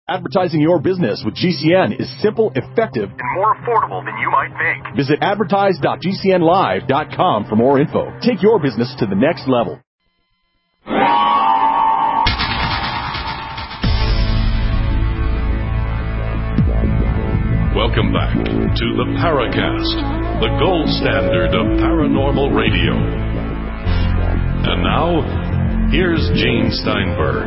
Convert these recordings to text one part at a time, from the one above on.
Advertising your business with GCN is simple, effective, and more affordable than you might think. Visit advertise.gcnlive.com for more info. Take your business to the next level. Welcome back to the Paracast, the gold standard of paranormal radio. And now, here's Gene Steinberg.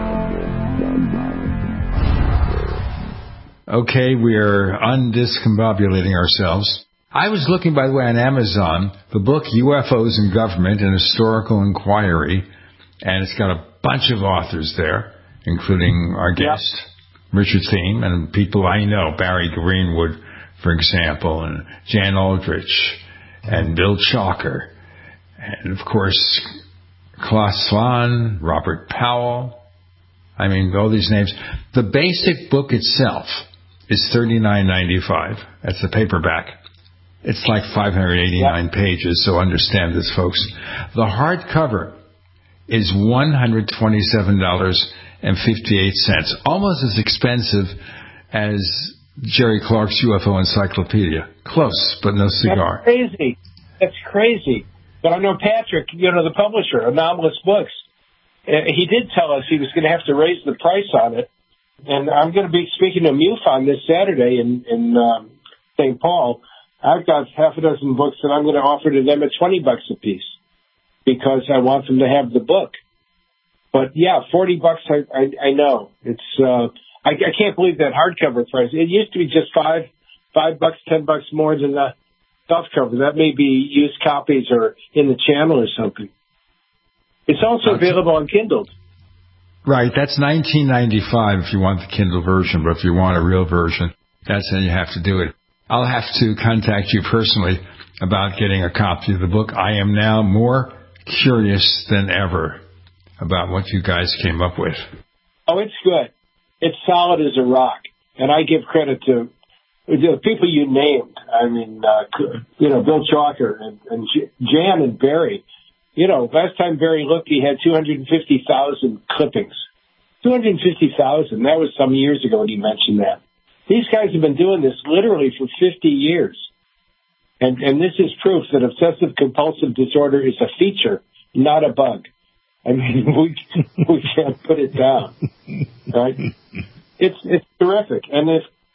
Okay, we are undiscombobulating ourselves. I was looking, by the way, on Amazon, the book UFOs and Government, an Historical Inquiry, and it's got a bunch of authors there, including our guest, Richard Thiem, and people I know, Barry Greenwood, for example, and Jan Aldrich, and Bill Chalker, and, of course, Klaus Swan, Robert Powell. I mean, all these names. The basic book itself is $39.95. That's the paperback. It's like 589 pages, so understand this, folks. The hardcover is $127.58, almost as expensive as Jerry Clark's UFO Encyclopedia. Close, but no cigar. That's crazy. But I know Patrick, the publisher, Anomalous Books, he did tell us he was going to have to raise the price on it. And I'm going to be speaking to MUFON this Saturday in St. Paul. I've got half a dozen books that I'm going to offer to them at $20 a piece because I want them to have the book. But yeah, $40. I know it's. I can't believe that hardcover price. It used to be just $5, $10 more than the softcover. That may be used copies or in the channel or something. It's also available on Kindle. Right, that's $19.95 if you want the Kindle version, but if you want a real version, that's how you have to do it. I'll have to contact you personally about getting a copy of the book. I am now more curious than ever about what you guys came up with. Oh, it's good. It's solid as a rock. And I give credit to the people you named. I mean, Bill Chalker and Jan and Barry. Last time Barry looked, he had 250,000 clippings. 250,000. That was some years ago when he mentioned that. These guys have been doing this literally for 50 years. And this is proof that obsessive-compulsive disorder is a feature, not a bug. I mean, we can't put it down. Right? It's terrific. And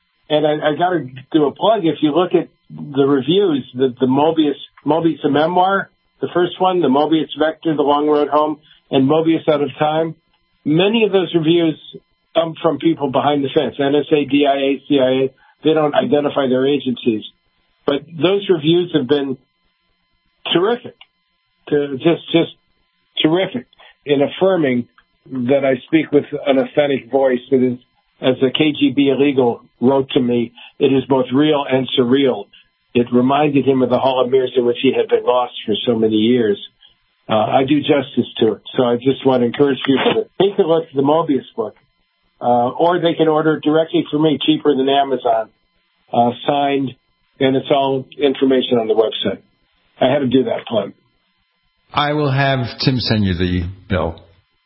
I got to do a plug. If you look at the reviews, the Mobius a Memoir, the first one, the Mobius Vector, The Long Road Home, and Mobius Out of Time, many of those reviews come from people behind the fence, NSA, DIA, CIA. They don't identify their agencies. But those reviews have been terrific, just terrific in affirming that I speak with an authentic voice that is, as the KGB illegal wrote to me, it is both real and surreal. It reminded him of the Hall of Mirrors in which he had been lost for so many years. I do justice to it. So I just want to encourage people to take a look at the Mobius book, or they can order it directly from me, cheaper than Amazon, signed, and it's all information on the website. I had to do that plug. I will have Tim send you the bill.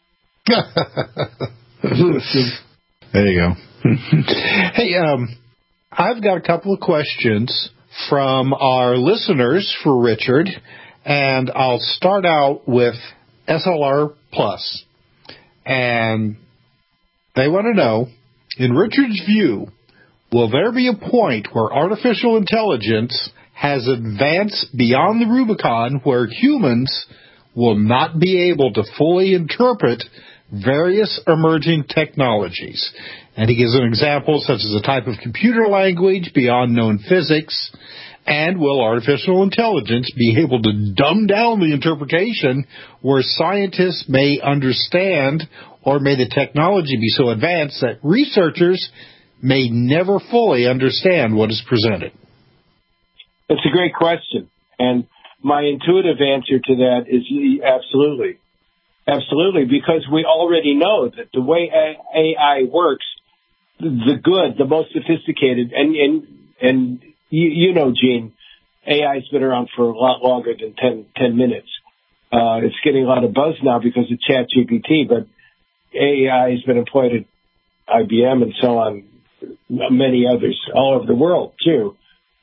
There you go. Hey, I've got a couple of questions from our listeners for Richard, and I'll start out with SLR Plus. And they want to know, in Richard's view, will there be a point where artificial intelligence has advanced beyond the Rubicon where humans will not be able to fully interpret various emerging technologies? And he gives an example such as a type of computer language beyond known physics. And will artificial intelligence be able to dumb down the interpretation where scientists may understand, or may the technology be so advanced that researchers may never fully understand what is presented? It's a great question. And my intuitive answer to that is absolutely. Absolutely, because we already know that the way AI works, the most sophisticated, and you know, Gene, AI's been around for a lot longer than 10 minutes. It's getting a lot of buzz now because of ChatGPT, but AI has been employed at IBM and so on, many others all over the world too.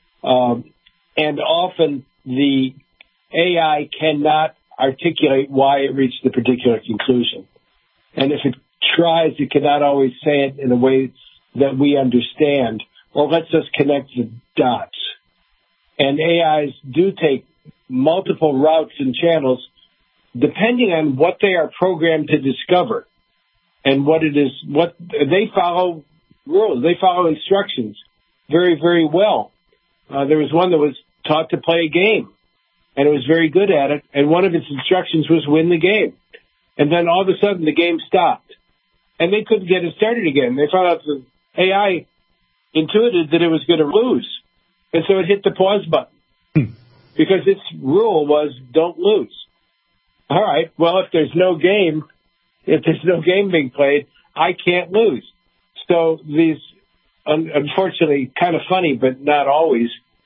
And often the AI cannot articulate why it reached the particular conclusion. And if it tries, it cannot always say it in a way that we understand or lets us connect the dots. And AIs do take multiple routes and channels depending on what they are programmed to discover and what they follow rules. They follow instructions very, very well. There was one that was taught to play a game, and it was very good at it, and one of its instructions was win the game. And then all of a sudden the game stopped, and they couldn't get it started again. They found out the AI intuited that it was going to lose, and so it hit the pause button because its rule was don't lose. All right, well, if there's no game being played, I can't lose. So these, unfortunately, kind of funny, but not always.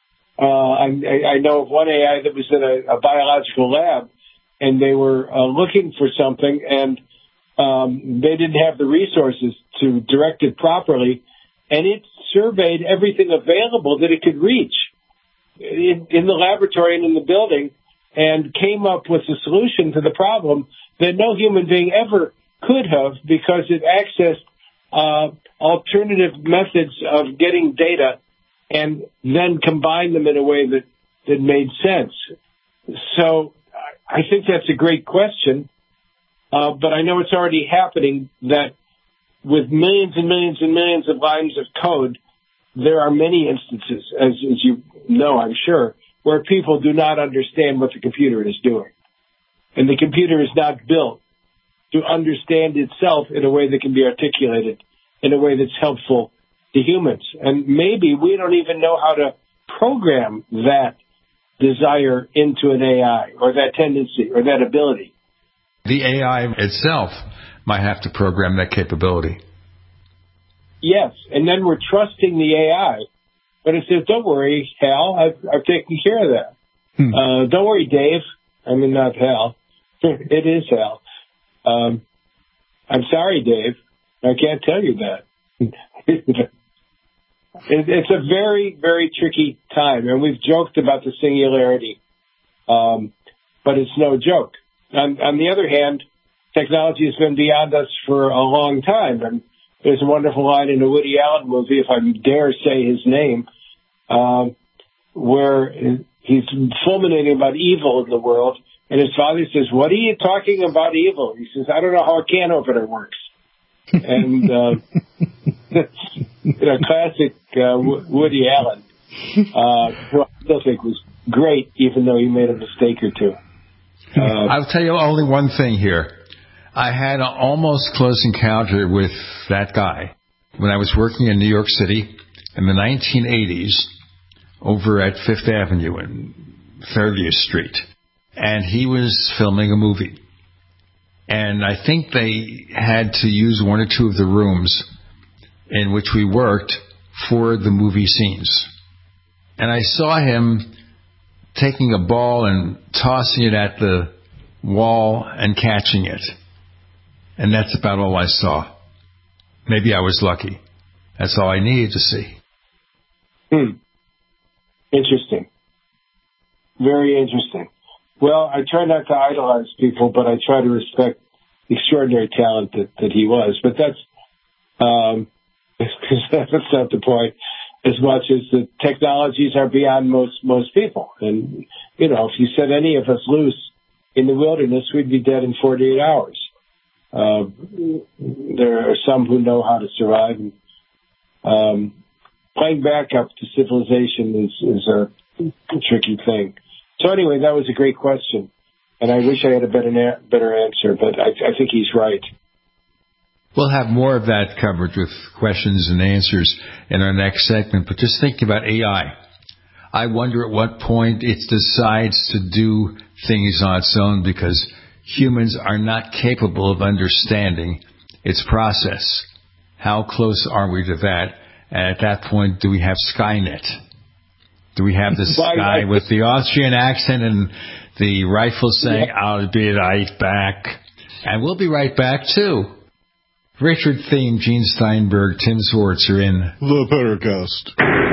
I know of one AI that was in a biological lab, and they were looking for something, and they didn't have the resources to direct it properly, and it surveyed everything available that it could reach in the laboratory and in the building, and came up with a solution to the problem that no human being ever could have, because it accessed alternative methods of getting data and then combined them in a way that made sense. So I think that's a great question, but I know it's already happening, that with millions and millions and millions of lines of code, there are many instances, as you know, I'm sure, where people do not understand what the computer is doing. And the computer is not built to understand itself in a way that can be articulated in a way that's helpful to humans. And maybe we don't even know how to program that desire into an AI, or that tendency, or that ability. The AI itself might have to program that capability. Yes, and then we're trusting the AI. But it says, don't worry, Hal, I've taken care of that. Don't worry, Dave. I mean, not Hal. It is Hal. I'm sorry, Dave. I can't tell you that. It's a very, very tricky time, and we've joked about the singularity, but it's no joke. On the other hand, technology has been beyond us for a long time, and there's a wonderful line in a Woody Allen movie, if I dare say his name, where he's fulminating about evil in the world, and his father says, "What are you talking about evil?" He says, "I don't know how a can opener works." And classic Woody Allen, who I still think was great, even though he made a mistake or two. I'll tell you only one thing here. I had an almost close encounter with that guy when I was working in New York City in the 1980s over at Fifth Avenue and 30th Street. And he was filming a movie. And I think they had to use one or two of the rooms in which we worked for the movie scenes. And I saw him taking a ball and tossing it at the wall and catching it. And that's about all I saw. Maybe I was lucky. That's all I needed to see. Interesting. Very interesting. Well, I try not to idolize people, but I try to respect the extraordinary talent that he was. But that's not the point, as much as the technologies are beyond most people. And, you know, if you set any of us loose in the wilderness, we'd be dead in 48 hours. There are some who know how to survive. And, playing back up to civilization is a tricky thing. So anyway, that was a great question, and I wish I had a better answer, but I think he's right. We'll have more of that coverage with questions and answers in our next segment, but just thinking about AI, I wonder at what point it decides to do things on its own, because humans are not capable of understanding its process. How close are we to that? And at that point, do we have Skynet? Do we have this guy with the Austrian accent and the rifle saying, "I'll be right back"? And we'll be right back, too. Richard Thiem, Gene Steinberg, Tim Swartz are in The Paracast.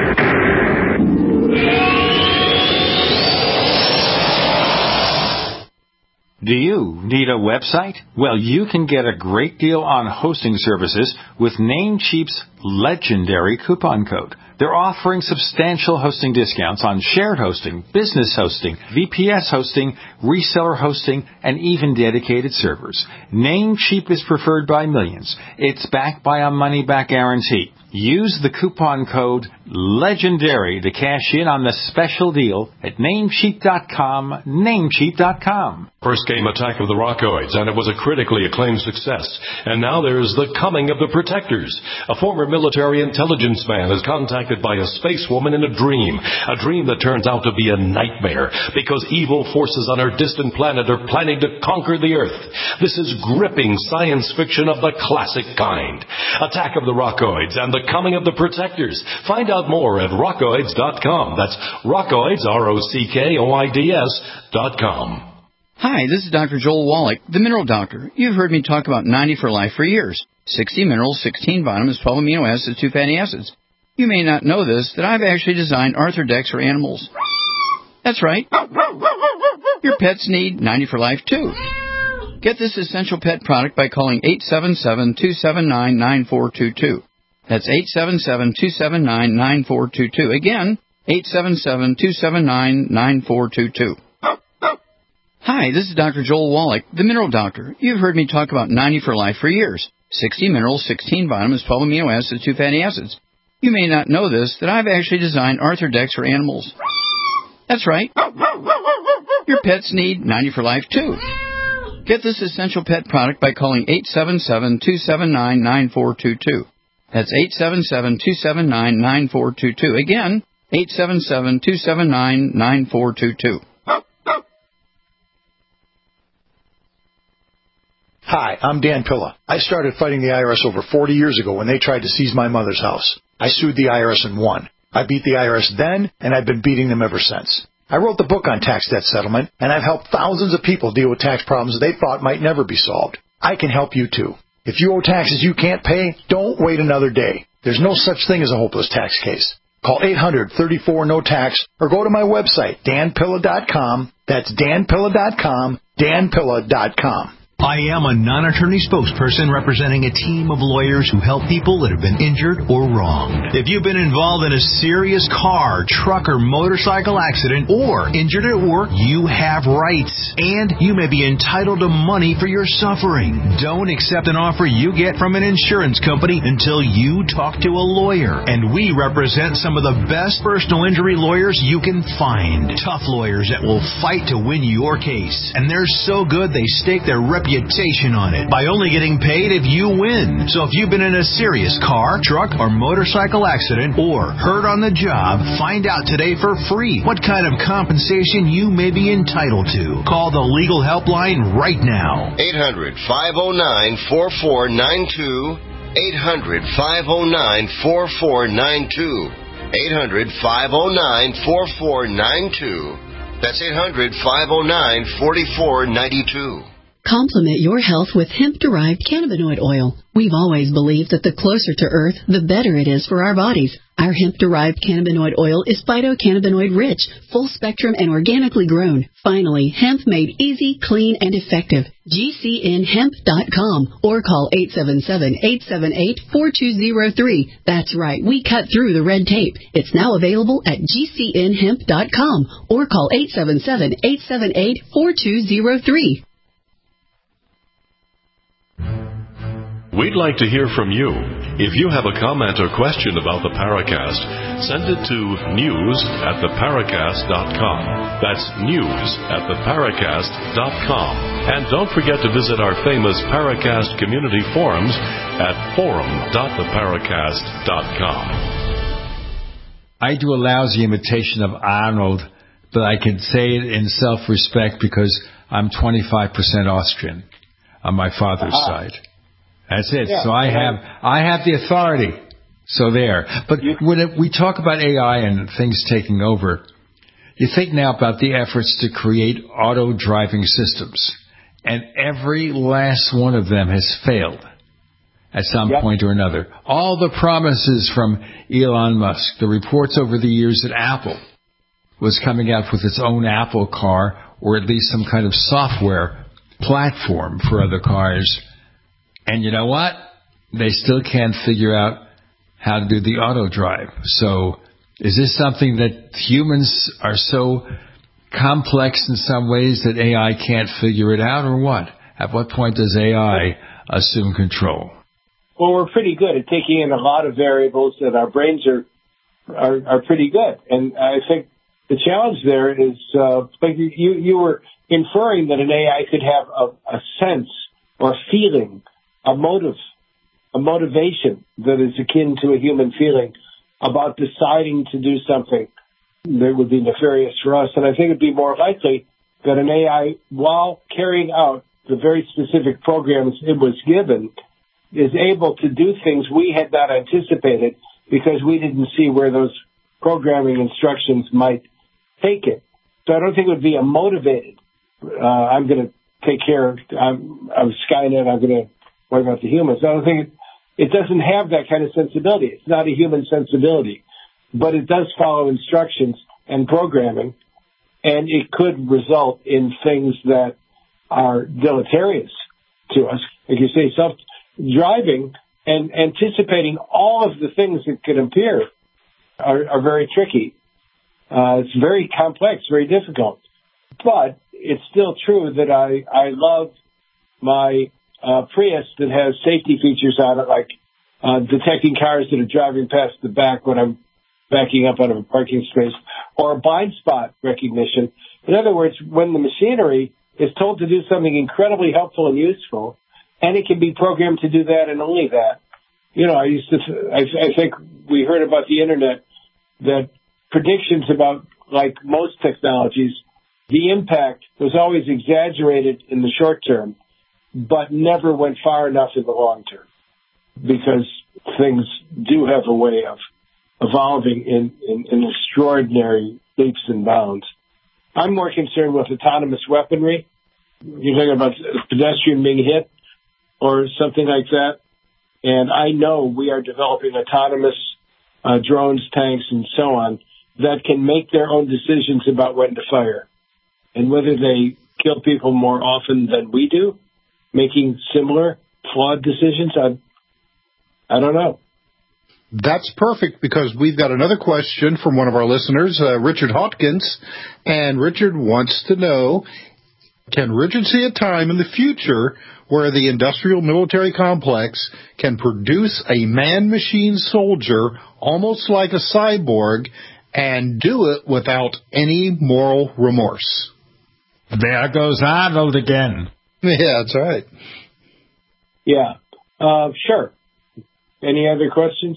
Do you need a website? Well, you can get a great deal on hosting services with Namecheap's legendary coupon code. They're offering substantial hosting discounts on shared hosting, business hosting, VPS hosting, reseller hosting, and even dedicated servers. Namecheap is preferred by millions. It's backed by a money-back guarantee. Use the coupon code LEGENDARY to cash in on the special deal at Namecheap.com, Namecheap.com. First came Attack of the Rockoids, and it was a critically acclaimed success. And now there's The Coming of the Protectors. A former military intelligence man is contacted by a space woman in a dream that turns out to be a nightmare because evil forces on her distant planet are planning to conquer the Earth. This is gripping science fiction of the classic kind. Attack of the Rockoids and The Coming of the Protectors. Find out more at rockoids.com. That's Rockoids, ROCKOIDS.com. Hi, this is Dr. Joel Wallach, the Mineral Doctor. You've heard me talk about 90 for Life for years. 60 minerals, 16 vitamins, 12 amino acids, 2 fatty acids. You may not know this, that I've actually designed Arthrodex for animals. That's right. Your pets need 90 for Life, too. Get this essential pet product by calling 877-279-9422. That's 877-279-9422. Again, 877-279-9422. Hi, this is Dr. Joel Wallach, the Mineral Doctor. You've heard me talk about 90 for Life for years. 60 minerals, 16 vitamins, 12 amino acids, 2 fatty acids. You may not know this, that I've actually designed Arthrodex for animals. That's right. Your pets need 90 for Life, too. Get this essential pet product by calling 877-279-9422. That's 877-279-9422. Again, 877-279-9422. Hi, I'm Dan Pilla. I started fighting the IRS over 40 years ago when they tried to seize my mother's house. I sued the IRS and won. I beat the IRS then, and I've been beating them ever since. I wrote the book on tax debt settlement, and I've helped thousands of people deal with tax problems they thought might never be solved. I can help you too. If you owe taxes you can't pay, don't wait another day. There's no such thing as a hopeless tax case. Call 800-34-NO-TAX or go to my website, danpilla.com. That's danpilla.com, danpilla.com. I am a non-attorney spokesperson representing a team of lawyers who help people that have been injured or wronged. If you've been involved in a serious car, truck, or motorcycle accident or injured at work, you have rights, and you may be entitled to money for your suffering. Don't accept an offer you get from an insurance company until you talk to a lawyer. And we represent some of the best personal injury lawyers you can find. Tough lawyers that will fight to win your case. And they're so good they stake their reputation on it by only getting paid if you win. So if you've been in a serious car, truck, or motorcycle accident or hurt on the job, find out today for free what kind of compensation you may be entitled to. Call the legal helpline right now. 800-509-4492. 800-509-4492. 800-509-4492. That's 800-509-4492. Complement your health with hemp-derived cannabinoid oil. We've always believed that the closer to Earth, the better it is for our bodies. Our hemp-derived cannabinoid oil is phytocannabinoid-rich, full-spectrum, and organically grown. Finally, hemp made easy, clean, and effective. GCNhemp.com or call 877-878-4203. That's right, we cut through the red tape. It's now available at GCNhemp.com or call 877-878-4203. We'd like to hear from you. If you have a comment or question about the Paracast, send it to news@theparacast.com. That's news@theparacast.com. And don't forget to visit our famous Paracast community forums at forum.theparacast.com. I do a lousy imitation of Arnold, but I can say it in self-respect because I'm 25% Austrian on my father's side. That's it. Yeah, so I have the authority. So there. But when we talk about AI and things taking over, you think now about the efforts to create auto-driving systems. And every last one of them has failed. at some point or another. All the promises from Elon Musk, the reports over the years that Apple was coming out with its own Apple car, or at least some kind of software platform for other cars. And you know what? They still can't figure out how to do the auto drive. So is this something that humans are so complex in some ways that AI can't figure it out, or what? At what point does AI assume control? Well, we're pretty good at taking in a lot of variables, and our brains are pretty good. And I think the challenge there is, like you were inferring that an AI could have a sense or feeling, a motivation that is akin to a human feeling about deciding to do something that would be nefarious for us. And I think it'd be more likely that an AI, while carrying out the very specific programs it was given, is able to do things we had not anticipated because we didn't see where those programming instructions might take it. So I don't think it would be a motivated, I'm going to take care of Skynet, I'm going to worry about the humans. I don't think it doesn't have that kind of sensibility. It's not a human sensibility, but it does follow instructions and programming, and it could result in things that are deleterious to us. Like you say, self-driving and anticipating all of the things that could appear are very tricky. It's very complex, very difficult. But it's still true that I love my Prius that has safety features on it, like detecting cars that are driving past the back when I'm backing up out of a parking space, or blind spot recognition. In other words, when the machinery is told to do something incredibly helpful and useful, and it can be programmed to do that and only that. You know, I think we heard about the internet, that predictions about, like most technologies, the impact was always exaggerated in the short term, but never went far enough in the long term, because things do have a way of evolving in extraordinary leaps and bounds. I'm more concerned with autonomous weaponry. You're talking about a pedestrian being hit or something like that. And I know we are developing autonomous drones, tanks, and so on that can make their own decisions about when to fire. And whether they kill people more often than we do, making similar flawed decisions, I don't know. That's perfect, because we've got another question from one of our listeners, Richard Hawkins, and Richard wants to know, can Richard see a time in the future where the industrial military complex can produce a man-machine soldier almost like a cyborg and do it without any moral remorse? There goes Arnold again. Yeah, that's right. Yeah, sure. Any other questions?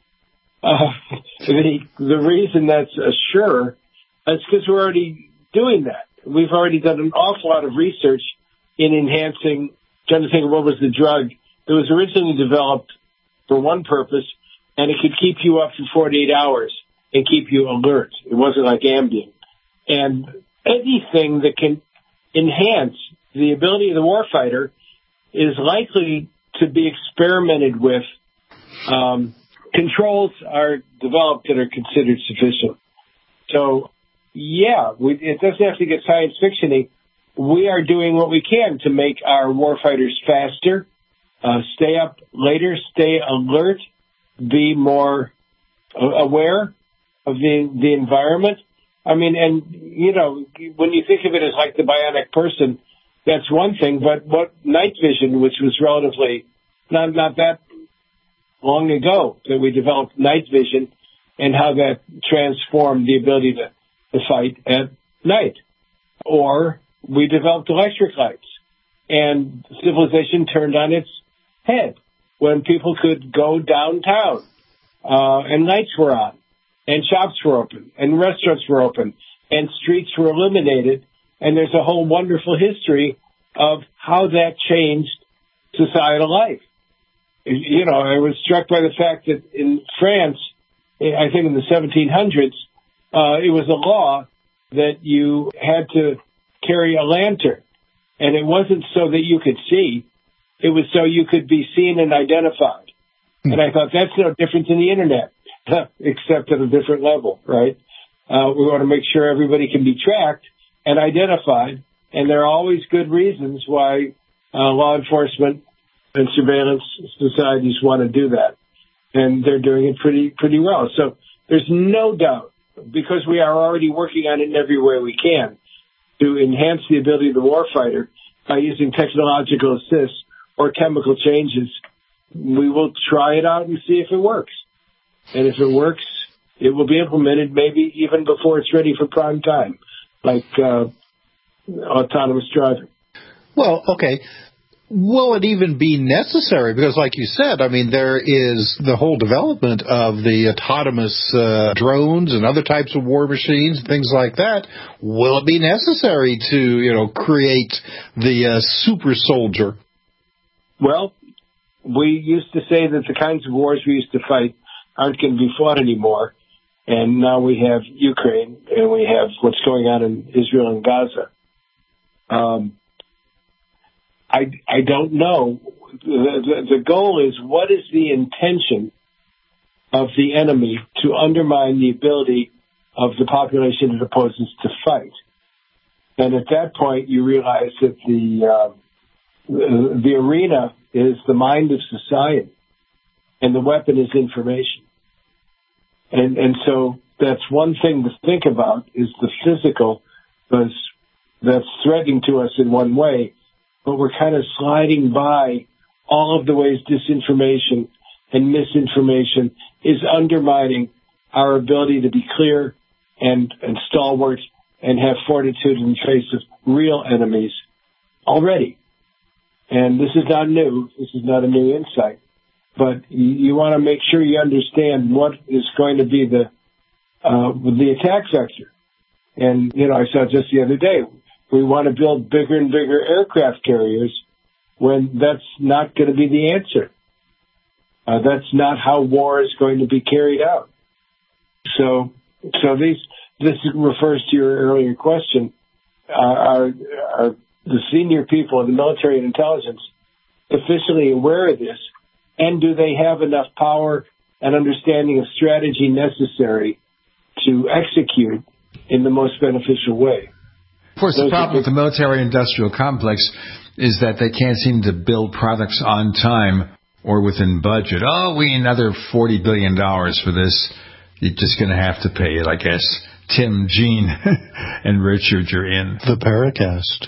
The reason that's a sure is because we're already doing that. We've already done an awful lot of research in enhancing, trying to think of what was the drug that was originally developed for one purpose, and it could keep you up for 48 hours and keep you alert. It wasn't like Ambien. And anything that can enhance the ability of the warfighter is likely to be experimented with. Controls are developed that are considered sufficient. So, yeah, it doesn't have to get science fiction-y. We are doing what we can to make our warfighters faster, stay up later, stay alert, be more aware of the environment. I mean, and, you know, when you think of it as like the bionic person, that's one thing, but what night vision, which was relatively not that long ago that we developed night vision, and how that transformed the ability to fight at night. Or we developed electric lights, and civilization turned on its head when people could go downtown, and lights were on, and shops were open, and restaurants were open, and streets were illuminated, and there's a whole wonderful history of how that changed societal life. You know, I was struck by the fact that in France, I think in the 1700s, it was a law that you had to carry a lantern. And it wasn't so that you could see. It was so you could be seen and identified. And I thought that's no different than the Internet, except at a different level, right? We want to make sure everybody can be tracked and identified, and there are always good reasons why law enforcement and surveillance societies want to do that, and they're doing it pretty well. So there's no doubt, because we are already working on it in every way we can to enhance the ability of the warfighter by using technological assists or chemical changes. We will try it out and see if it works. And if it works, it will be implemented maybe even before it's ready for prime time, like autonomous driving. Well, okay. Will it even be necessary? Because like you said, I mean, there is the whole development of the autonomous drones and other types of war machines, things like that. Will it be necessary to, create the super soldier? Well, we used to say that the kinds of wars we used to fight aren't going to be fought anymore. And now we have Ukraine, and we have what's going on in Israel and Gaza. I don't know. The goal is, what is the intention of the enemy to undermine the ability of the population it opposes to fight? And at that point, you realize that the arena is the mind of society, and the weapon is information. And so that's one thing to think about, is the physical, because that's threatening to us in one way, but we're kind of sliding by all of the ways disinformation and misinformation is undermining our ability to be clear and stalwart and have fortitude in the face of real enemies already. And this is not new. This is not a new insight. But you want to make sure you understand what is going to be the attack vector. And, I saw just the other day, we want to build bigger and bigger aircraft carriers when that's not going to be the answer. That's not how war is going to be carried out. So this refers to your earlier question. Are the senior people in the military and intelligence sufficiently aware of this? And do they have enough power and understanding of strategy necessary to execute in the most beneficial way? Of course, the problem with the military-industrial complex is that they can't seem to build products on time or within budget. Oh, we need another $40 billion for this. You're just going to have to pay it, I guess. Tim, Gene, and Richard, you're in the Paracast.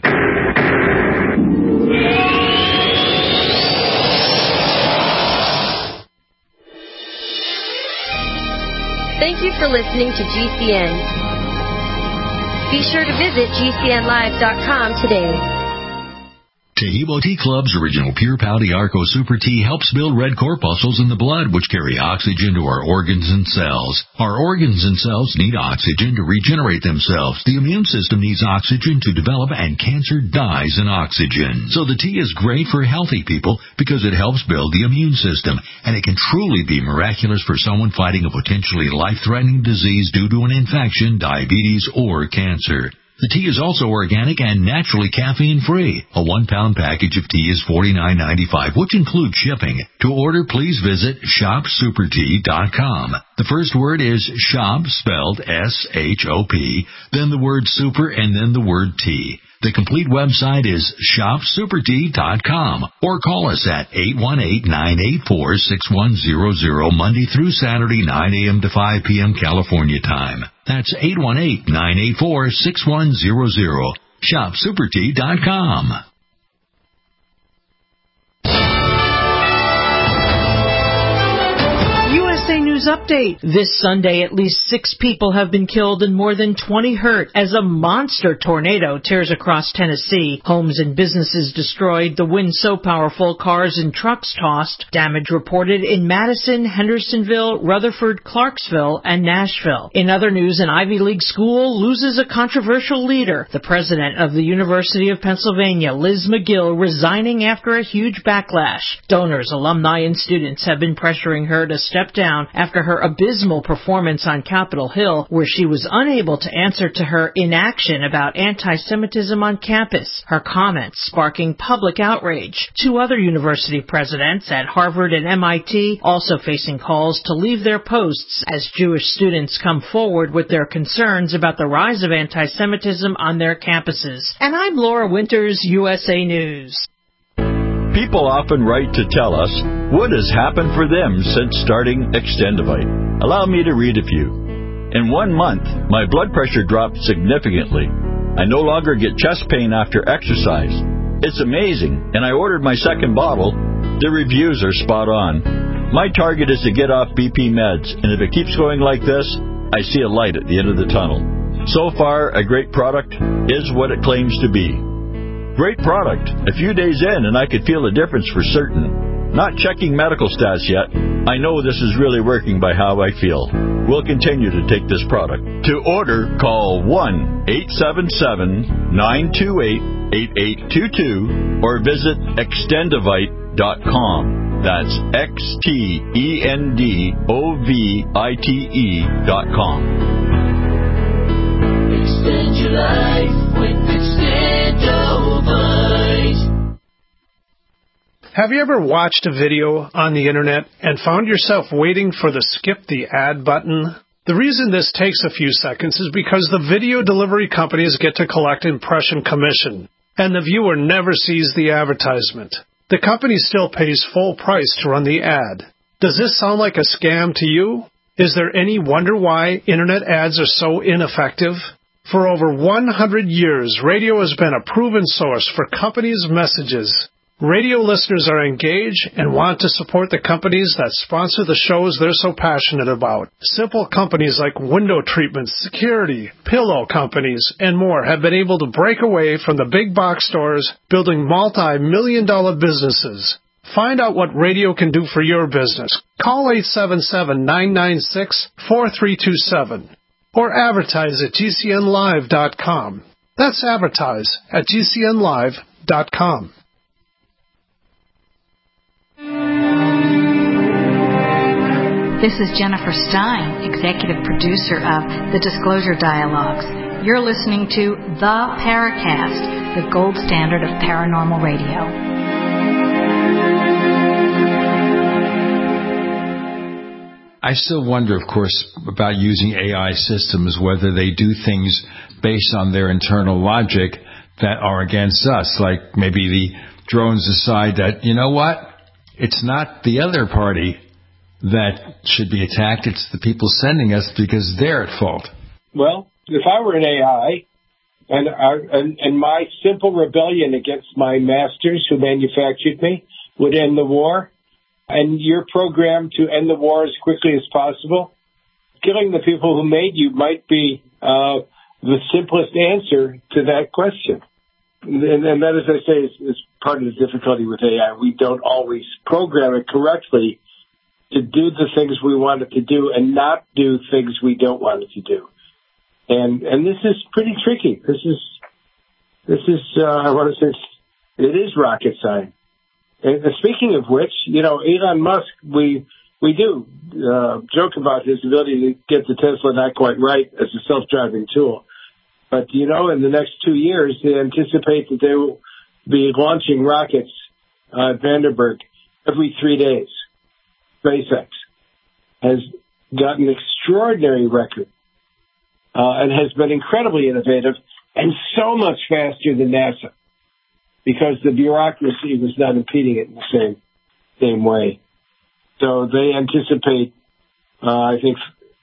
Thank you for listening to GCN. Be sure to visit GCNlive.com today. Taheebo Tea Club's original Pure Pau Arco Super Tea helps build red corpuscles in the blood, which carry oxygen to our organs and cells. Our organs and cells need oxygen to regenerate themselves. The immune system needs oxygen to develop, and cancer dies in oxygen. So the tea is great for healthy people because it helps build the immune system, and it can truly be miraculous for someone fighting a potentially life-threatening disease due to an infection, diabetes, or cancer. The tea is also organic and naturally caffeine-free. A 1-pound package of tea is $49.95, which includes shipping. To order, please visit shopsupertea.com. The first word is shop, spelled S-H-O-P, then the word super, and then the word tea. The complete website is shopsupertea.com, or call us at 818-984-6100, Monday through Saturday, 9 a.m. to 5 p.m. California time. That's 818-984-6100. shopsupertea.com. USA News Update. This Sunday, at least 6 people have been killed and more than 20 hurt as a monster tornado tears across Tennessee. Homes and businesses destroyed, the wind so powerful, cars and trucks tossed. Damage reported in Madison, Hendersonville, Rutherford, Clarksville, and Nashville. In other news, an Ivy League school loses a controversial leader. The president of the University of Pennsylvania, Liz McGill, resigning after a huge backlash. Donors, alumni, and students have been pressuring her to step down after after her abysmal performance on Capitol Hill, where she was unable to answer to her inaction about anti-Semitism on campus, her comments sparking public outrage. 2 other university presidents at Harvard and MIT also facing calls to leave their posts as Jewish students come forward with their concerns about the rise of anti-Semitism on their campuses. And I'm Laura Winters, USA News. People often write to tell us what has happened for them since starting Extendivite. Allow me to read a few. In 1 month, my blood pressure dropped significantly. I no longer get chest pain after exercise. It's amazing, and I ordered my second bottle. The reviews are spot on. My target is to get off BP meds, and if it keeps going like this, I see a light at the end of the tunnel. So far, a great product is what it claims to be. Great product. A few days in, and I could feel a difference for certain. Not checking medical stats yet. I know this is really working by how I feel. We'll continue to take this product. To order, call 1-877-928-8822 or visit extendivite.com. That's XTENDOVITE.com. Extend your life with Extendovite. Have you ever watched a video on the internet and found yourself waiting for the skip the ad button? The reason this takes a few seconds is because the video delivery companies get to collect impression commission, and the viewer never sees the advertisement. The company still pays full price to run the ad. Does this sound like a scam to you? Is there any wonder why internet ads are so ineffective? For over 100 years, radio has been a proven source for companies' messages. Radio listeners are engaged and want to support the companies that sponsor the shows they're so passionate about. Simple companies like window treatments, security, pillow companies, and more have been able to break away from the big box stores, building multi-million-dollar businesses. Find out what radio can do for your business. Call 877-996-4327 or advertise at GCNlive.com. That's advertise at GCNlive.com. This is Jennifer Stein, executive producer of The Disclosure Dialogues. You're listening to The Paracast, the gold standard of paranormal radio. I still wonder, of course, about using AI systems, whether they do things based on their internal logic that are against us. Like maybe the drones decide that, you know what, it's not the other party that should be attacked, it's the people sending us because they're at fault. Well, if I were an AI and my simple rebellion against my masters who manufactured me would end the war, and you're programmed to end the war as quickly as possible, killing the people who made you might be the simplest answer to that question. And that, as I say, is part of the difficulty with AI. We don't always program it correctly to do the things we want it to do and not do things we don't want it to do. And this is pretty tricky. This is I want to say, it is rocket science. And speaking of which, you know, Elon Musk, we do joke about his ability to get the Tesla not quite right as a self-driving tool. But, you know, in the next 2 years, they anticipate that they will be launching rockets at Vandenberg every 3 days. SpaceX has got an extraordinary record and has been incredibly innovative and so much faster than NASA because the bureaucracy was not impeding it in the same way. So they anticipate, I think,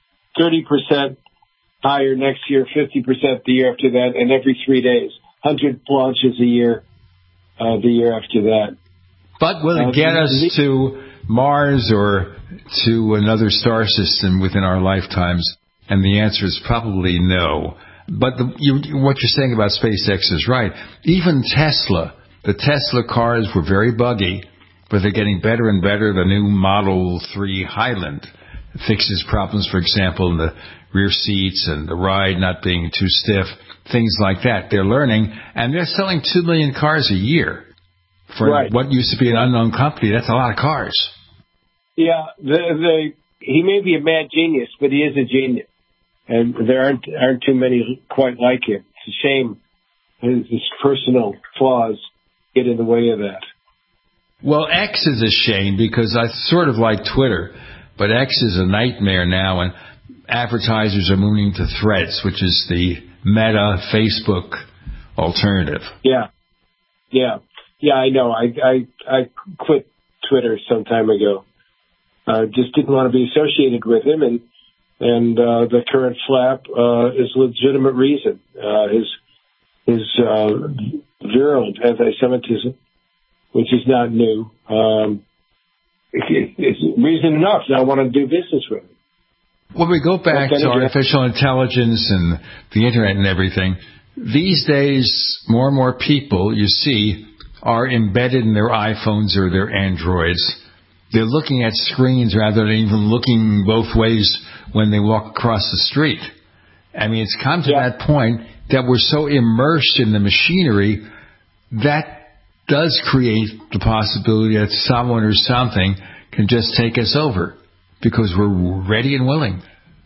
30% higher next year, 50% the year after that, and every 3 days, 100 launches a year the year after that. But will it get us to Mars or to another star system within our lifetimes? And the answer is probably no. But what you're saying about SpaceX is right. Even Tesla, the Tesla cars were very buggy, but they're getting better and better. The new Model 3 Highland fixes problems, for example, in the rear seats and the ride not being too stiff, things like that. They're learning, and they're selling 2 million cars a year. For what used to be an unknown company, that's a lot of cars. Yeah, the he may be a mad genius, but he is a genius. And there aren't too many quite like him. It's a shame his personal flaws get in the way of that. Well, X is a shame because I sort of like Twitter, but X is a nightmare now, and advertisers are moving to Threads, which is the Meta Facebook alternative. Yeah, I know. I quit Twitter some time ago. Just didn't want to be associated with him, and the current flap is a legitimate reason. His virulent anti-Semitism, which is not new, is reason enough that I want to do business with him. When we go back to artificial intelligence and the Internet and everything, these days more and more people you see are embedded in their iPhones or their Androids. They're looking at screens rather than even looking both ways when they walk across the street. I mean, it's come to that point that we're so immersed in the machinery that does create the possibility that someone or something can just take us over because we're ready and willing.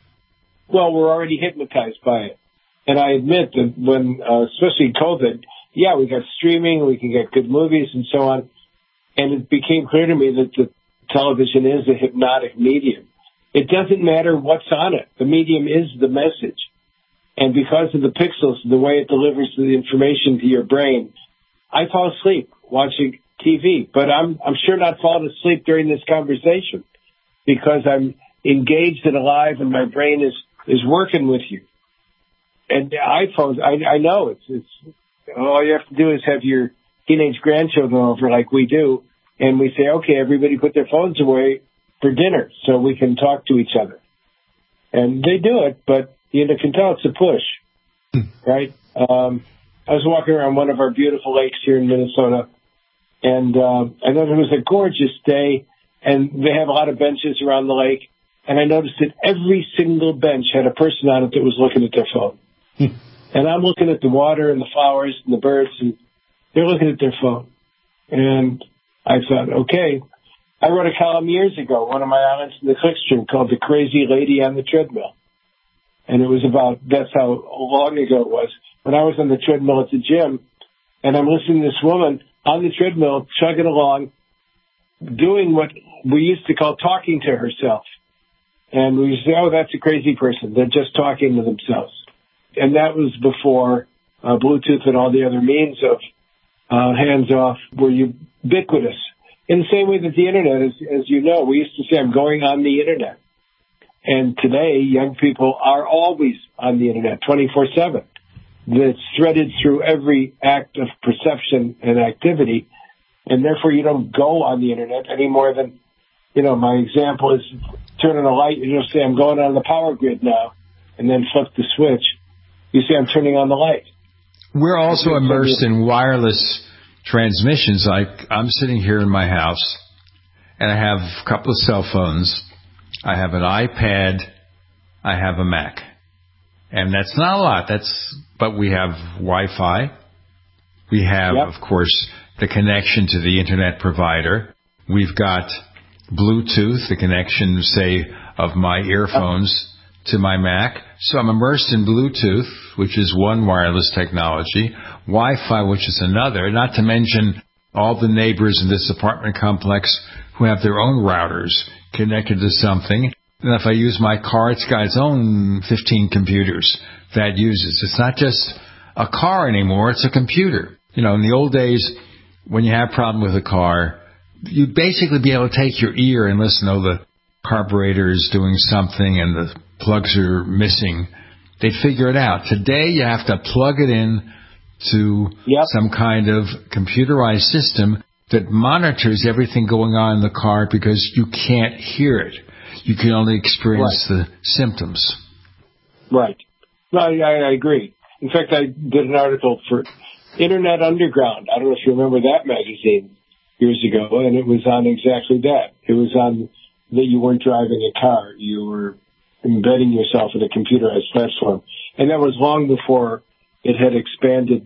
Well, we're already hypnotized by it. And I admit that when, especially COVID, we got streaming, we can get good movies and so on. And it became clear to me that the television is a hypnotic medium. It doesn't matter what's on it. The medium is the message. And because of the pixels, the way it delivers the information to your brain, I fall asleep watching TV. But I'm sure not falling asleep during this conversation because I'm engaged and alive and my brain is working with you. And the iPhones, I know it's all you have to do is have your teenage grandchildren over like we do, and we say, okay, everybody put their phones away for dinner so we can talk to each other. And they do it, but you can tell it's a push, right? I was walking around one of our beautiful lakes here in Minnesota, and I noticed it was a gorgeous day, and they have a lot of benches around the lake, and I noticed that every single bench had a person on it that was looking at their phone. And I'm looking at the water and the flowers and the birds, and they're looking at their phone. And I thought, okay. I wrote a column years ago, one of my islands in the Clickstream, called The Crazy Lady on the Treadmill. And it was about, that's how long ago it was, when I was on the treadmill at the gym, and I'm listening to this woman on the treadmill chugging along, doing what we used to call talking to herself. And we used to say, oh, that's a crazy person. They're just talking to themselves. And that was before Bluetooth and all the other means of hands-off were ubiquitous. In the same way that the Internet is, as you know, we used to say, I'm going on the Internet. And today, young people are always on the Internet, 24/7. That's threaded through every act of perception and activity. And therefore, you don't go on the Internet any more than, my example is turning a light. You just say, I'm going on the power grid now, and then flip the switch. You say, I'm turning on the light. We're also immersed in wireless transmissions. Like I'm sitting here in my house, and I have a couple of cell phones. I have an iPad. I have a Mac. And that's not a lot. But we have Wi-Fi. We have, of course, the connection to the Internet provider. We've got Bluetooth, the connection, say, of my earphones to my Mac. So I'm immersed in Bluetooth, which is one wireless technology, Wi-Fi, which is another, not to mention all the neighbors in this apartment complex who have their own routers connected to something. And if I use my car, it's got its own 15 computers that uses. It's not just a car anymore, it's a computer. In the old days, when you have a problem with a car, you'd basically be able to take your ear and listen, the carburetor is doing something and the plugs are missing. They'd figure it out. Today, you have to plug it in to some kind of computerized system that monitors everything going on in the car because you can't hear it. You can only experience the symptoms. Right. No, I agree. In fact, I did an article for Internet Underground. I don't know if you remember that magazine years ago, and it was on exactly that. It was on that you weren't driving a car. You were embedding yourself in a computerized platform. And that was long before it had expanded,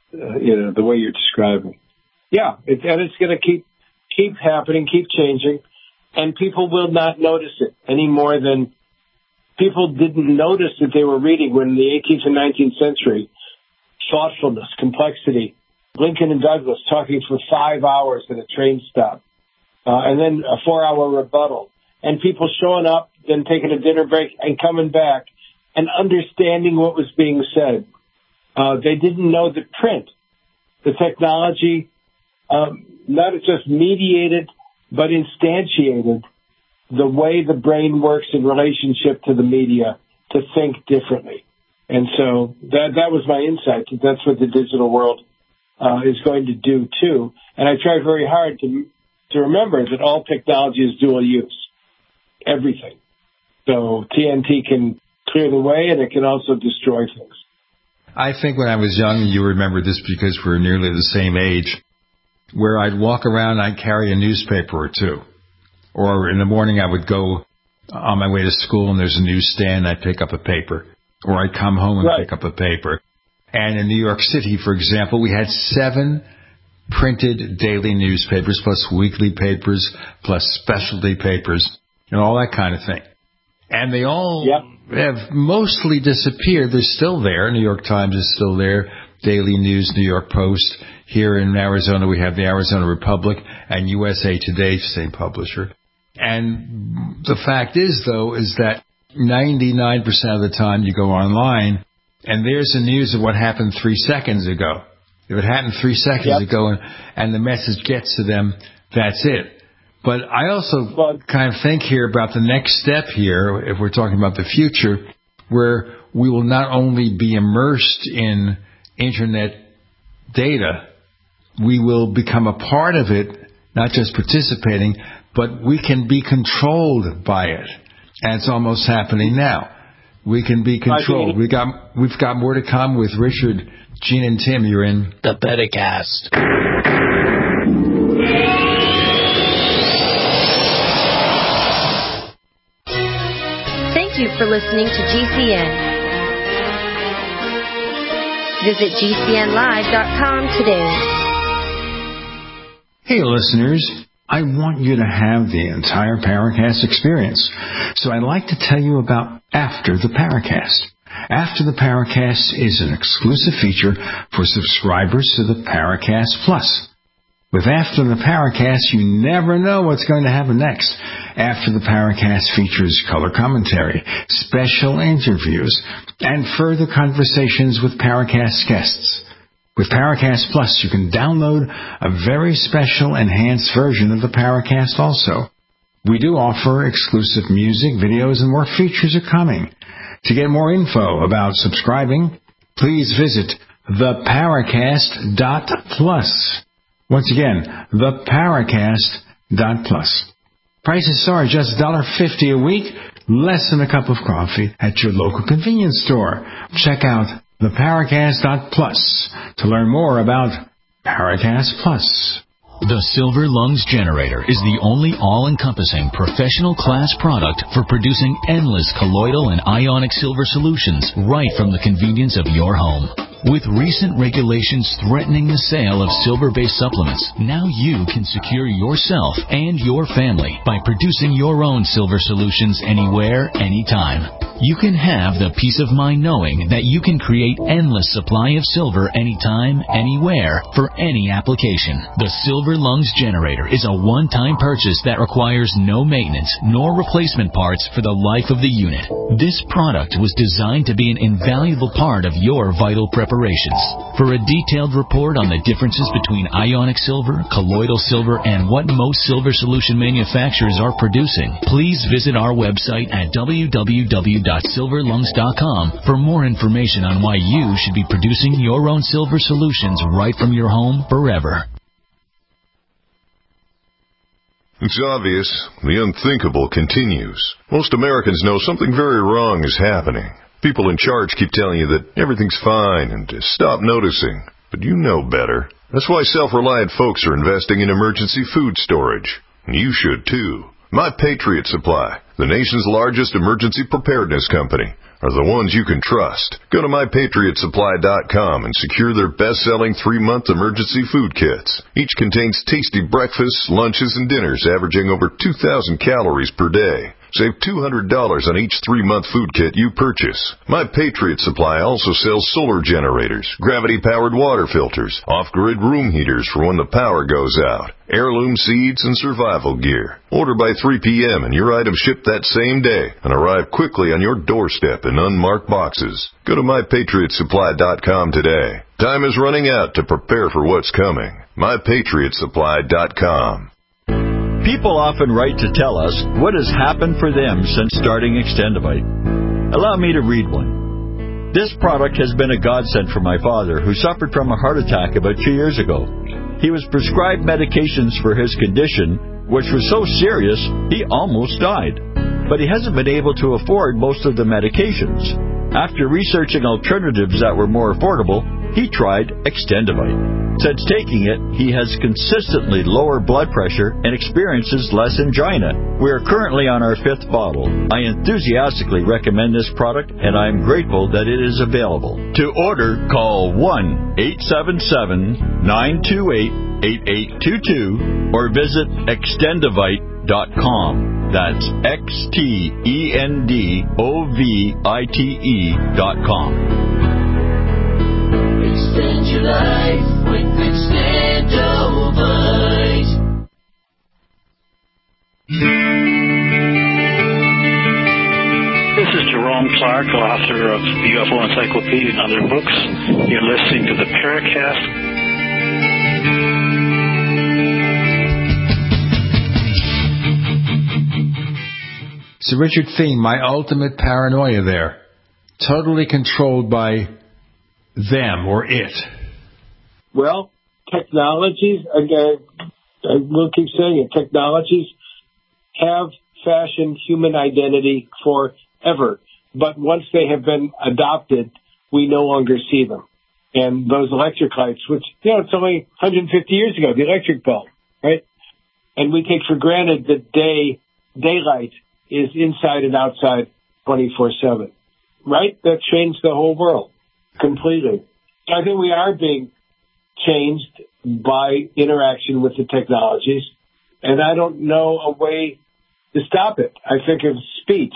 the way you're describing. Yeah, and it's going to keep happening, keep changing. and people will not notice it any more than people didn't notice that they were reading when in the 18th and 19th century, thoughtfulness, complexity, Lincoln and Douglas talking for 5 hours at a train stop, and then a 4-hour rebuttal, and people showing up, then taking a dinner break and coming back and understanding what was being said. They didn't know the print, the technology, not just mediated, but instantiated the way the brain works in relationship to the media to think differently. And so that was my insight. That's what the digital world is going to do too. And I try very hard to remember that all technology is dual use. Everything. So TNT can clear the way, and it can also destroy things. I think when I was young, you remember this because we're nearly the same age, where I'd walk around, I'd carry a newspaper or two. Or in the morning, I would go on my way to school, and there's a newsstand, I'd pick up a paper. Or I'd come home and pick up a paper. And in New York City, for example, we had 7 printed daily newspapers, plus weekly papers, plus specialty papers, and all that kind of thing. And they all have mostly disappeared. They're still there. New York Times is still there. Daily News, New York Post. Here in Arizona, we have the Arizona Republic and USA Today, same publisher. And the fact is, though, is that 99% of the time you go online, and there's the news of what happened 3 seconds ago. If it happened 3 seconds ago and the message gets to them, that's it. But I also kind of think here about the next step here, if we're talking about the future, where we will not only be immersed in Internet data, we will become a part of it, not just participating, but we can be controlled by it. And it's almost happening now. We can be controlled. We've got more to come with Richard, Gene, and Tim. You're in the Paracast. Thank you for listening to GCN. Visit GCNlive.com today. Hey, listeners. I want you to have the entire Paracast experience. So I'd like to tell you about After the Paracast. After the Paracast is an exclusive feature for subscribers to the Paracast Plus. With After the Paracast, you never know what's going to happen next. After the Paracast features color commentary, special interviews, and further conversations with Paracast guests. With Paracast Plus, you can download a very special enhanced version of the Paracast also. We do offer exclusive music, videos, and more features are coming. To get more info about subscribing, please visit theparacast.plus. Once again, theparacast.plus. Prices are just $1.50 a week, less than a cup of coffee at your local convenience store. Check out theparacast.plus to learn more about Paracast Plus. The Silver Lungs Generator is the only all-encompassing professional class product for producing endless colloidal and ionic silver solutions right from the convenience of your home. With recent regulations threatening the sale of silver-based supplements, now you can secure yourself and your family by producing your own silver solutions anywhere, anytime. You can have the peace of mind knowing that you can create endless supply of silver anytime, anywhere, for any application. The Silver Lungs Generator is a one-time purchase that requires no maintenance nor replacement parts for the life of the unit. This product was designed to be an invaluable part of your vital preparations. For a detailed report on the differences between ionic silver, colloidal silver, and what most silver solution manufacturers are producing, please visit our website at www.silverlungs.com for more information on why you should be producing your own silver solutions right from your home forever. It's obvious. The unthinkable continues. Most Americans know something very wrong is happening. People in charge keep telling you that everything's fine and to stop noticing. But you know better. That's why self-reliant folks are investing in emergency food storage. And you should too. My Patriot Supply. the nation's largest emergency preparedness company, are the ones you can trust. Go to MyPatriotSupply.com and secure their best-selling 3-month emergency food kits. Each contains tasty breakfasts, lunches, and dinners averaging over 2,000 calories per day. Save $200 on each 3-month food kit you purchase. My Patriot Supply also sells solar generators, gravity-powered water filters, off-grid room heaters for when the power goes out, heirloom seeds, and survival gear. Order by 3 p.m. and your items ship that same day and arrive quickly on your doorstep in unmarked boxes. Go to MyPatriotSupply.com today. Time is running out to prepare for what's coming. MyPatriotSupply.com. People often write to tell us what has happened for them since starting Extendivite. Allow me to read one. This product has been a godsend for my father, who suffered from a heart attack about 2 years ago. He was prescribed medications for his condition, which was so serious he almost died. But he hasn't been able to afford most of the medications. After researching alternatives that were more affordable, he tried Extendivite. Since taking it, he has consistently lower blood pressure and experiences less angina. We are currently on our 5th bottle. I enthusiastically recommend this product, and I am grateful that it is available. To order, call 1-877-928-8822 or visit Extendivite.com. That's XTENDOVITE.com. Extend your life with Extendivite. This is Jerome Clark, author of the UFO Encyclopedia and other books. You're listening to the Paracast. So Richard Thiem, my ultimate paranoia there. Totally controlled by them or it. Well, technologies, again, I will keep saying it, technologies have fashioned human identity forever. But once they have been adopted, we no longer see them. And those electric lights, which, it's only 150 years ago, the electric bulb, right? And we take for granted that daylight is inside and outside 24/7, right? That changed the whole world completely. I think we are being changed by interaction with the technologies, and I don't know a way to stop it. I think of speech.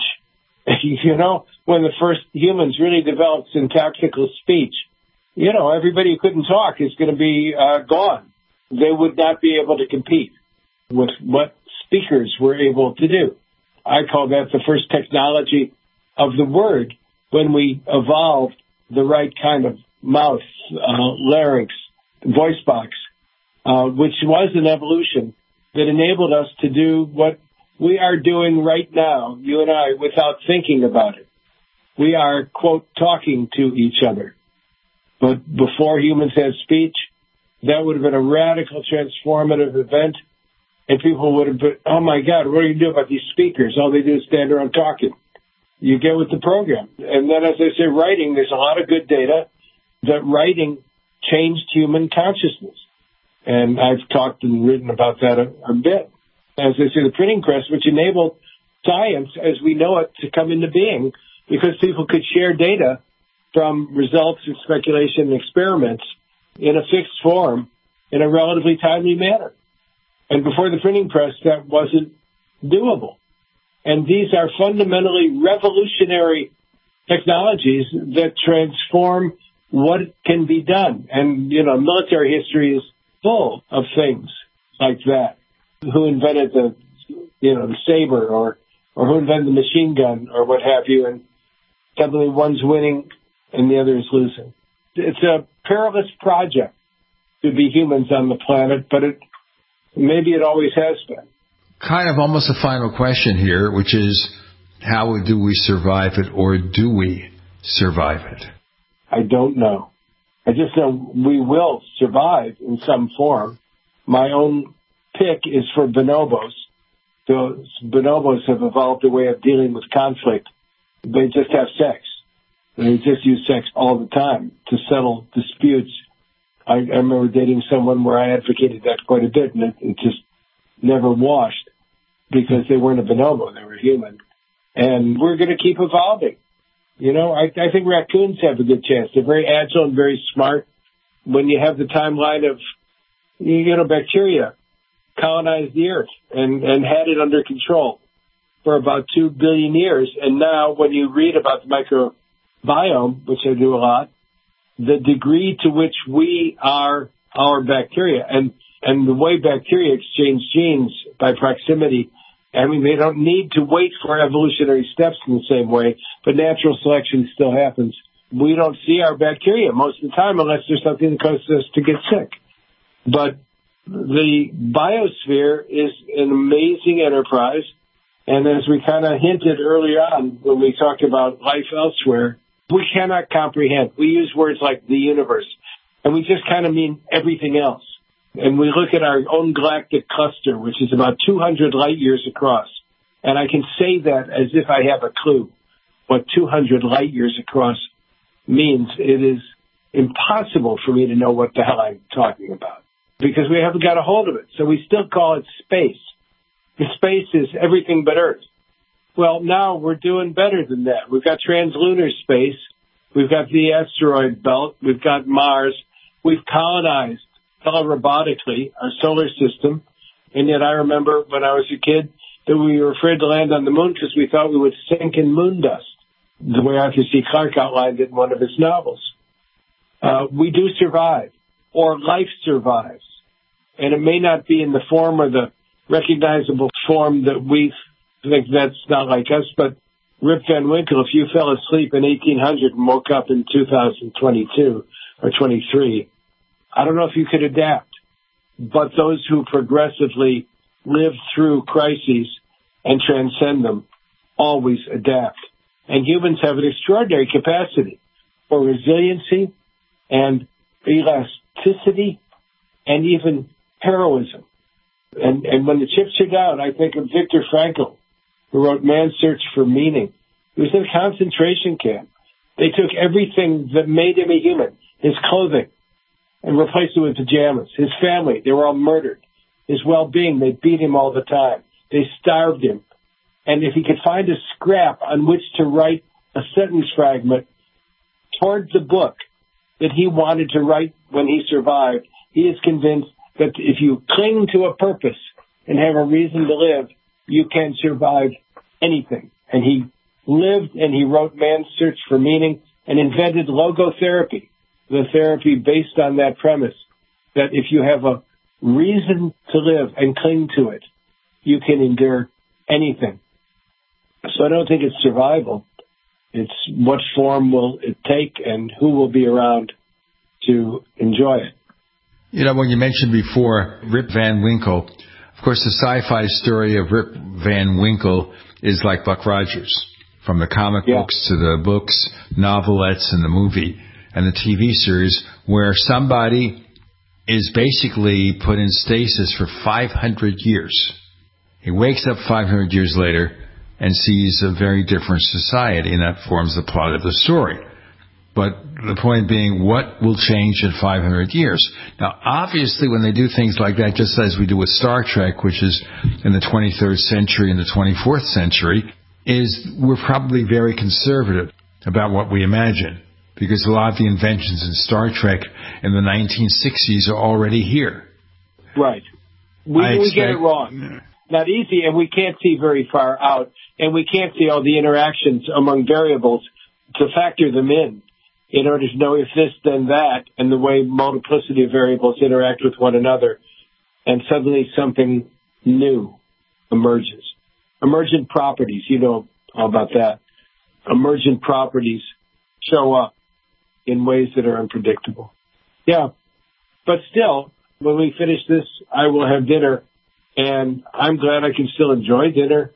When the first humans really developed syntactical speech, everybody who couldn't talk is going to be gone. They would not be able to compete with what speakers were able to do. I call that the first technology of the word, when we evolved the right kind of mouth, larynx, voice box, which was an evolution that enabled us to do what we are doing right now, you and I, without thinking about it. We are, quote, talking to each other. But before humans had speech, that would have been a radical transformative event. And people would have been, oh, my God, what are you going to do about these speakers? All they do is stand around talking. You get with the program. And then, as I say, writing, there's a lot of good data that writing changed human consciousness. And I've talked and written about that a bit. As I say, the printing press, which enabled science as we know it to come into being, because people could share data from results of speculation and experiments in a fixed form in a relatively timely manner. And before the printing press, that wasn't doable. And these are fundamentally revolutionary technologies that transform what can be done. And, military history is full of things like that. Who invented the saber or who invented the machine gun or what have you, and suddenly one's winning and the other is losing. It's a perilous project to be humans on the planet, but maybe it always has been. Kind of almost a final question here, which is, how do we survive it, or do we survive it? I don't know. I just know we will survive in some form. My own pick is for bonobos. So bonobos have evolved a way of dealing with conflict. They just have sex. They just use sex all the time to settle disputes. I remember dating someone where I advocated that quite a bit, and it just never washed because they weren't a bonobo. They were human. And we're going to keep evolving. You know, I think raccoons have a good chance. They're very agile and very smart. When you have the timeline of, bacteria colonized the earth and had it under control for about 2 billion years. And now when you read about the microbiome, which I do a lot, the degree to which we are our bacteria and the way bacteria exchange genes by proximity, I mean, they don't need to wait for evolutionary steps in the same way, but natural selection still happens. We don't see our bacteria most of the time unless there's something that causes us to get sick. But the biosphere is an amazing enterprise. And as we kind of hinted earlier on when we talked about life elsewhere, we cannot comprehend. We use words like the universe, and we just kind of mean everything else. And we look at our own galactic cluster, which is about 200 light years across. And I can say that as if I have a clue what 200 light years across means. It is impossible for me to know what the hell I'm talking about because we haven't got a hold of it. So we still call it space. The space is everything but Earth. Well, now we're doing better than that. We've got translunar space. We've got the asteroid belt. We've got Mars. We've colonized telerobotically our solar system. And yet I remember when I was a kid that we were afraid to land on the moon because we thought we would sink in moon dust, the way Arthur C. Clarke outlined it in one of his novels. We do survive, or life survives. And it may not be in the form or the recognizable form that we think that's not like us, but Rip Van Winkle, if you fell asleep in 1800 and woke up in 2022 or 23, I don't know if you could adapt. But those who progressively live through crises and transcend them always adapt. And humans have an extraordinary capacity for resiliency and elasticity and even heroism. And when the chips are down, I think of Viktor Frankl, who wrote Man's Search for Meaning. He was in a concentration camp. They took everything that made him a human, his clothing, and replaced it with pajamas. His family, they were all murdered. His well-being, they beat him all the time. They starved him. And if he could find a scrap on which to write a sentence fragment toward the book that he wanted to write when he survived, he is convinced that if you cling to a purpose and have a reason to live, you can survive anything. And he lived and he wrote Man's Search for Meaning and invented logotherapy, the therapy based on that premise, that if you have a reason to live and cling to it, you can endure anything. So I don't think it's survival. It's what form will it take and who will be around to enjoy it. You know, when you mentioned before Rip Van Winkle, of course, the sci-fi story of Rip Van Winkle is like Buck Rogers, from the comic books to the books, novelettes, and the movie and the TV series, where somebody is basically put in stasis for 500 years. He wakes up 500 years later and sees a very different society, and that forms the plot of the story. But the point being, what will change in 500 years? Now, obviously, when they do things like that, just as we do with Star Trek, which is in the 23rd century and the 24th century, is we're probably very conservative about what we imagine, because a lot of the inventions in Star Trek in the 1960s are already here. Right. We get it wrong. Not easy, and we can't see very far out, and we can't see all the interactions among variables to factor them in order to know if this, then that, and the way multiplicity of variables interact with one another, and suddenly something new emerges. Emergent properties, you know all about that. Emergent properties show up in ways that are unpredictable. Yeah, but still, when we finish this, I will have dinner, and I'm glad I can still enjoy dinner,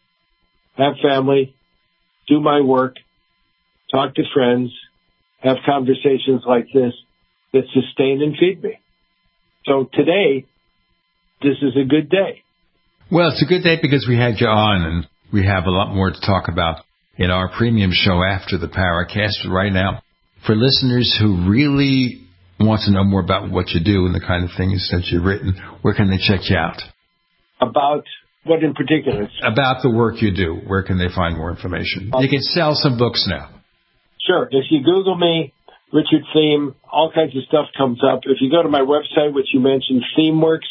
have family, do my work, talk to friends, have conversations like this that sustain and feed me. So today, this is a good day. Well, it's a good day because we had you on, and we have a lot more to talk about in our premium show after the Paracast. But right now, for listeners who really want to know more about what you do and the kind of things that you've written, where can they check you out? About What in particular? About the work you do. Where can they find more information? You can sell some books now. Sure. If you Google me, Richard Thiem, all kinds of stuff comes up. If you go to my website, which you mentioned, ThiemWorks,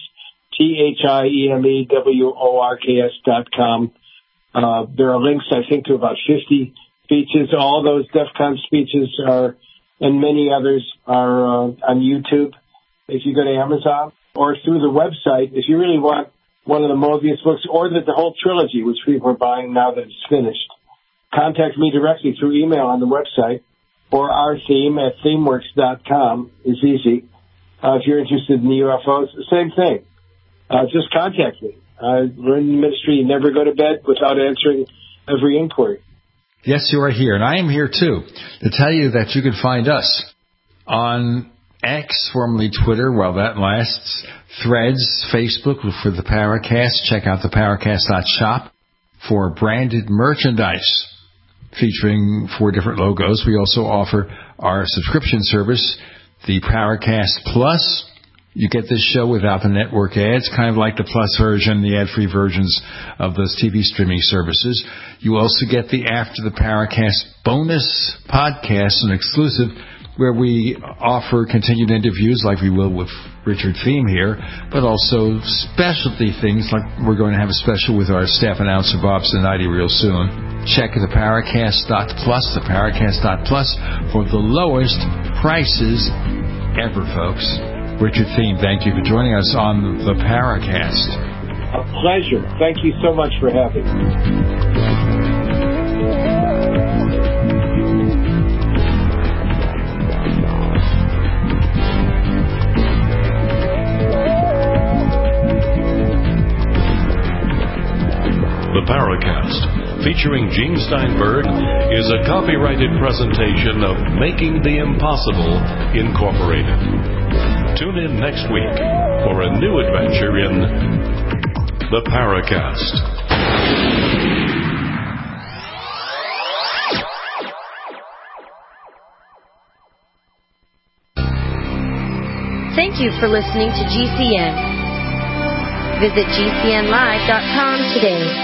ThiemWorks.com, there are links, I think, to about 50 speeches. All those DEF CON speeches are, and many others are on YouTube. If you go to Amazon or through the website, if you really want one of the Mobius books or the whole trilogy, which people are buying now that it's finished, contact me directly through email on the website or ourtheme@thiemworks.com is easy. If you're interested in the UFOs, same thing. Just contact me. We're in the ministry. You never go to bed without answering every inquiry. Yes, you are here, and I am here too, to tell you that you can find us on X, formerly Twitter, while that lasts, Threads, Facebook for the Paracast. Check out the Paracast.shop for branded merchandise featuring 4 different logos. We also offer our subscription service, the Paracast Plus. You get this show without the network ads, kind of like the Plus version, the ad-free versions of those TV streaming services. You also get the After the Paracast bonus podcast, an exclusive, where we offer continued interviews like we will with Richard Thiem here, but also specialty things like we're going to have a special with our staff announcer Bob Zanotti real soon. Check the Paracast.plus, the Paracast.plus for the lowest prices ever, folks. Richard Thiem, thank you for joining us on the Paracast. A pleasure. Thank you so much for having me. The Paracast, featuring Gene Steinberg, is a copyrighted presentation of Making the Impossible, Incorporated. Tune in next week for a new adventure in The Paracast. Thank you for listening to GCN. Visit GCNlive.com today.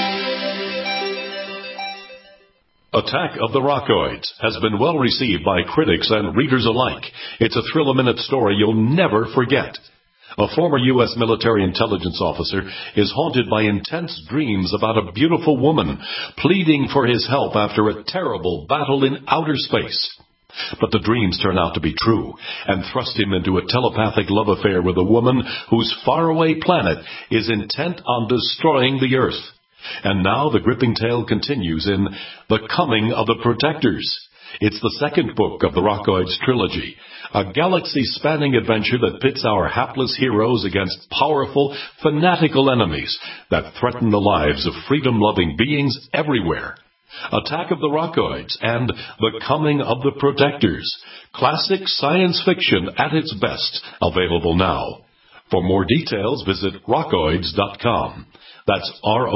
Attack of the Rockoids has been well received by critics and readers alike. It's a thrill-a-minute story you'll never forget. A former U.S. military intelligence officer is haunted by intense dreams about a beautiful woman pleading for his help after a terrible battle in outer space. But the dreams turn out to be true and thrust him into a telepathic love affair with a woman whose faraway planet is intent on destroying the Earth. And now the gripping tale continues in The Coming of the Protectors. It's the second book of the Rockoids trilogy, a galaxy-spanning adventure that pits our hapless heroes against powerful, fanatical enemies that threaten the lives of freedom-loving beings everywhere. Attack of the Rockoids and The Coming of the Protectors. Classic science fiction at its best, available now. For more details, visit rockoids.com. That's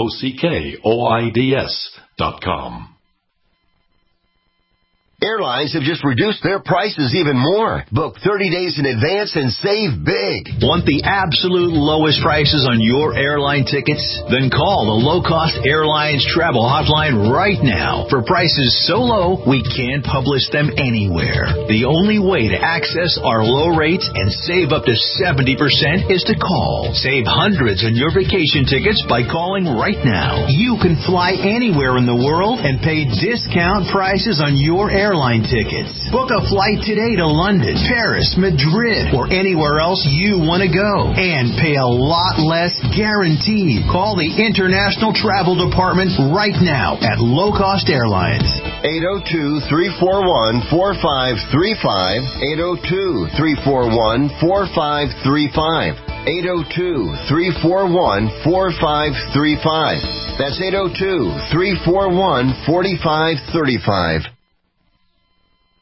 ROCKOIDS.com. Airlines have just reduced their prices even more. Book 30 days in advance and save big. Want the absolute lowest prices on your airline tickets? Then call the Low Cost Airlines Travel Hotline right now. For prices so low, we can't publish them anywhere. The only way to access our low rates and save up to 70% is to call. Save hundreds on your vacation tickets by calling right now. You can fly anywhere in the world and pay discount prices on your airline tickets. Book a flight today to London, Paris, Madrid, or anywhere else you want to go. And pay a lot less guaranteed. Call the International Travel Department right now at Low Cost Airlines. 802-341-4535. 802-341-4535. 802-341-4535. That's 802-341-4535.